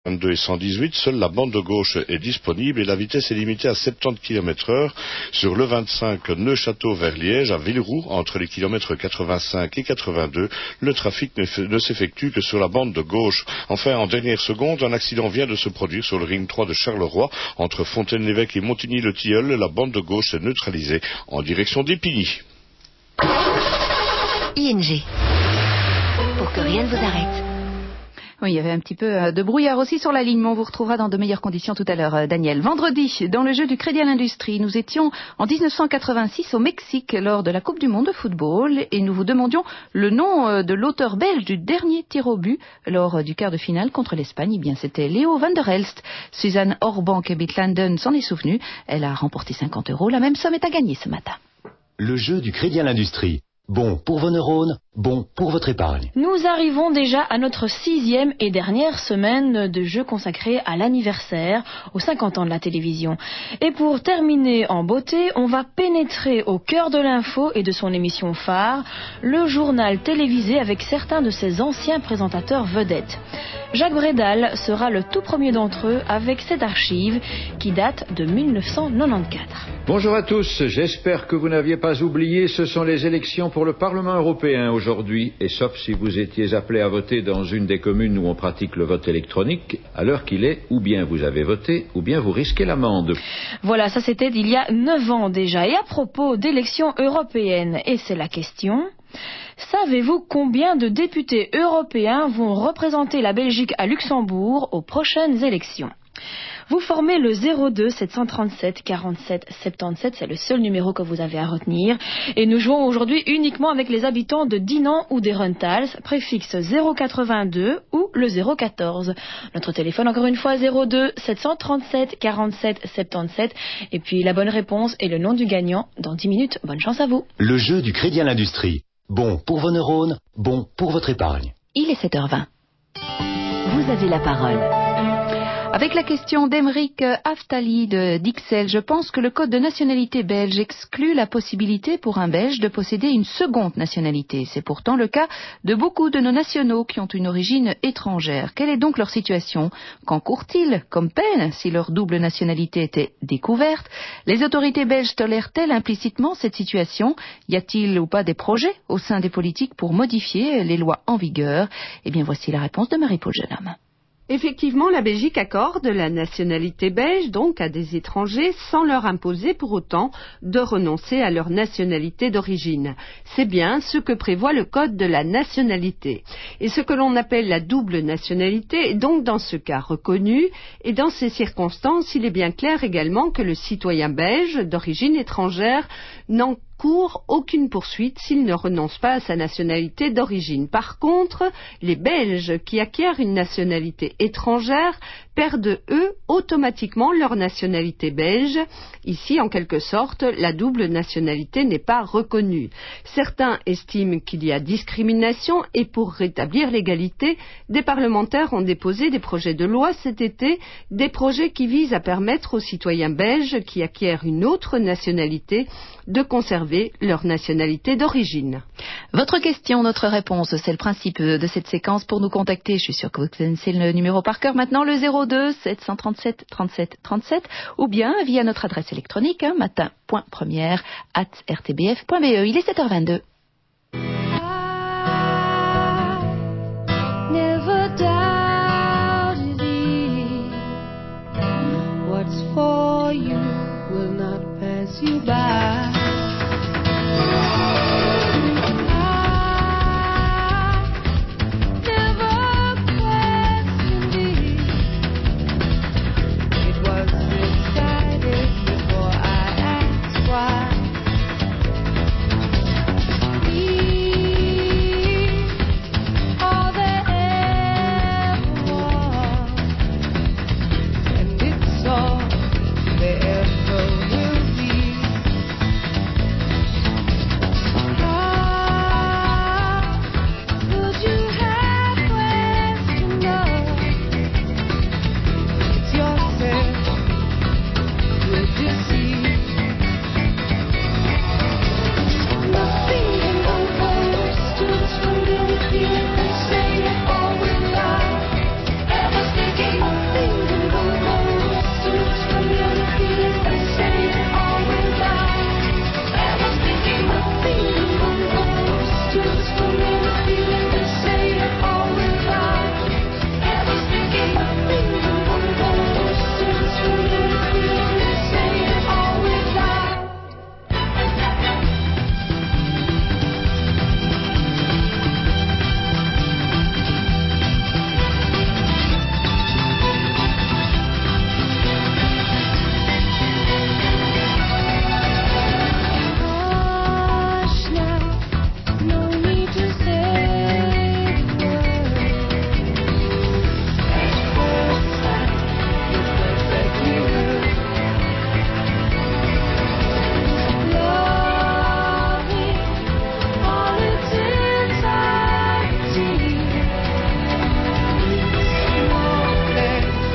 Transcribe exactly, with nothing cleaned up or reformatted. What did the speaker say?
vingt-deux et cent dix-huit, seule la bande de gauche est disponible et la vitesse est limitée à soixante-dix kilomètres heure sur le vingt-cinq Neuchâteau vers Liège à Villeroux entre les kilomètres quatre-vingt-cinq et quatre-vingt-deux. Le trafic ne s'effectue que sur la bande de gauche. Enfin, en dernière seconde, un accident vient de se produire sur le ring trois de Charleroi entre Fontaine-l'Évêque et Montigny-le-Tilleul. La bande de gauche est neutralisée en direction d'Épigny. I N G. Pour que rien ne vous arrête. Oui, il y avait un petit peu de brouillard aussi sur la ligne, mais on vous retrouvera dans de meilleures conditions tout à l'heure, Daniel. Vendredi, dans le jeu du Crédit à l'Industrie, nous étions en dix-neuf cent quatre-vingt-six au Mexique lors de la Coupe du Monde de football et nous vous demandions le nom de l'auteur belge du dernier tir au but lors du quart de finale contre l'Espagne. Eh bien, c'était Léo van der Helst. Suzanne Orbank et Landen s'en est souvenue. Elle a remporté cinquante euros. La même somme est à gagner ce matin. Le jeu du Crédit à l'Industrie. Bon pour vos neurones, bon pour votre épargne. Nous arrivons déjà à notre sixième et dernière semaine de jeu consacré à l'anniversaire, aux cinquante ans de la télévision. Et pour terminer en beauté, on va pénétrer au cœur de l'info et de son émission phare, le journal télévisé avec certains de ses anciens présentateurs vedettes. Jacques Bredal sera le tout premier d'entre eux avec cette archive qui date de mille neuf cent quatre-vingt-quatorze. Bonjour à tous, j'espère que vous n'aviez pas oublié, ce sont les élections pour le Parlement européen aujourd'hui, et sauf si vous étiez appelé à voter dans une des communes où on pratique le vote électronique, à l'heure qu'il est, ou bien vous avez voté, ou bien vous risquez l'amende. Voilà, ça c'était il y a neuf ans déjà. Et à propos d'élections européennes, et c'est la question... Savez-vous combien de députés européens vont représenter la Belgique à Luxembourg aux prochaines élections ? Vous formez le zéro deux sept cent trente-sept quarante-sept soixante-dix-sept, c'est le seul numéro que vous avez à retenir. Et nous jouons aujourd'hui uniquement avec les habitants de Dinan ou des Runtals, préfixe zéro quatre-vingt-deux ou le zéro quatorze. Notre téléphone encore une fois zéro deux sept cent trente-sept quarante-sept soixante-dix-sept. Et puis la bonne réponse et le nom du gagnant dans dix minutes. Bonne chance à vous. Le jeu du Crédit à l'Industrie. Bon pour vos neurones, bon pour votre épargne. Il est sept heures vingt. Vous avez la parole. Avec la question d'Emeric Aftali de Dixelles, je pense que le code de nationalité belge exclut la possibilité pour un Belge de posséder une seconde nationalité. C'est pourtant le cas de beaucoup de nos nationaux qui ont une origine étrangère. Quelle est donc leur situation ? Qu'encourent-ils comme peine si leur double nationalité était découverte ? Les autorités belges tolèrent-elles implicitement cette situation ? Y a-t-il ou pas des projets au sein des politiques pour modifier les lois en vigueur ? Eh bien, voici la réponse de Marie-Paul Genam. Effectivement, la Belgique accorde la nationalité belge donc à des étrangers sans leur imposer pour autant de renoncer à leur nationalité d'origine. C'est bien ce que prévoit le code de la nationalité. Et ce que l'on appelle la double nationalité est donc dans ce cas reconnu et dans ces circonstances, il est bien clair également que le citoyen belge d'origine étrangère n'en court aucune poursuite s'il ne renonce pas à sa nationalité d'origine. Par contre, les Belges qui acquièrent une nationalité étrangère perdent, eux, automatiquement leur nationalité belge. Ici, en quelque sorte, la double nationalité n'est pas reconnue. Certains estiment qu'il y a discrimination et pour rétablir l'égalité, des parlementaires ont déposé des projets de loi cet été, des projets qui visent à permettre aux citoyens belges qui acquièrent une autre nationalité de conserver leur nationalité d'origine. Votre question, notre réponse, c'est le principe de cette séquence. Pour nous contacter, je suis sûre que vous connaissez le numéro par cœur maintenant, le zéro deux sept cent trente-sept trente-sept trente-sept, ou bien via notre adresse électronique, hein, matin point première arobase r t b f point b e. Il est sept heures vingt-deux.